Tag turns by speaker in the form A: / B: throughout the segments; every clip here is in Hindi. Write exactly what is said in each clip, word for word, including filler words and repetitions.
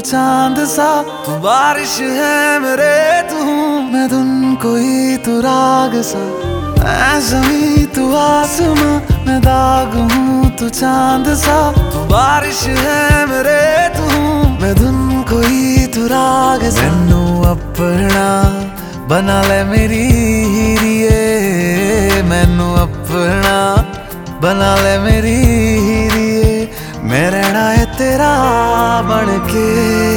A: चांद सा, तू बारिश है मेरे तू मैं धुन कोई तू राग सा। मैं ज़मीं तू आसमां, मैं दाग हूँ तू चांद सा, तू बारिश है मेरे तू मैं धुन कोई तू राग सा। मैनू अपना बना ले मेरी हीरिए, मैनू अपना बना ले मेरी हीरिए, मैं रहना है तेरा बन के।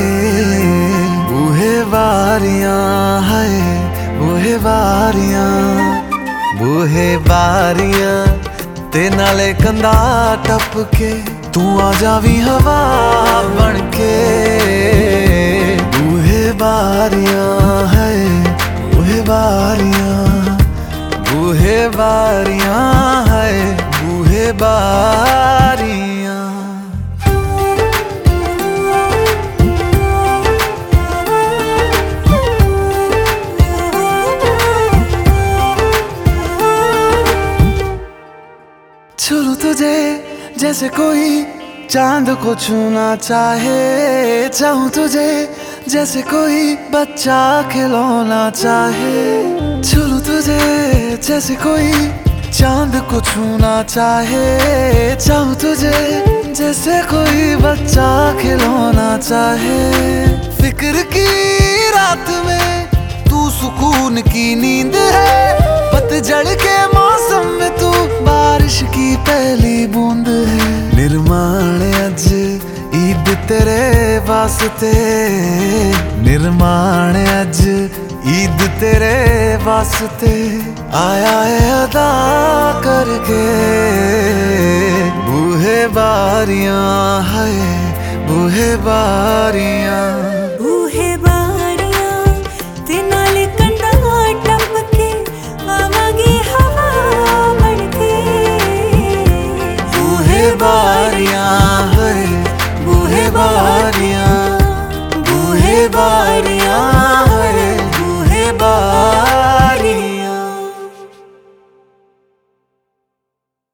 A: बूहे बारियां है बूहे बारियां, बूहे बारियां ते नाले कंधा टप के, तू आ जावी हवा बन के। बूहे बारियां है बूहे बारियां, बूहे बारियां है बूहे बारियां। छू तुझे जैसे कोई चांद को छूना चाहे, चाहूं तुझे जैसे कोई बच्चा खिलौना चाहे। छू तुझे जैसे कोई चांद को छूना चाहे, चाहूं तुझे जैसे कोई बच्चा खिलौना चाहे। फिक्र की रात में तू सुकून की नींद है, पतझड़ के मौसम में तू बारिश की पहली बूंद है। निर्माण अज ईद तेरे वास्ते, निर्माण अज ईद तेरे वास्ते, आया है अदा करके। बूहे बारियां है बूहे बारियां,
B: बूहे बारियां ते नाले कंधा टप के, आवागी हवा बन के।
A: बूहे बारियां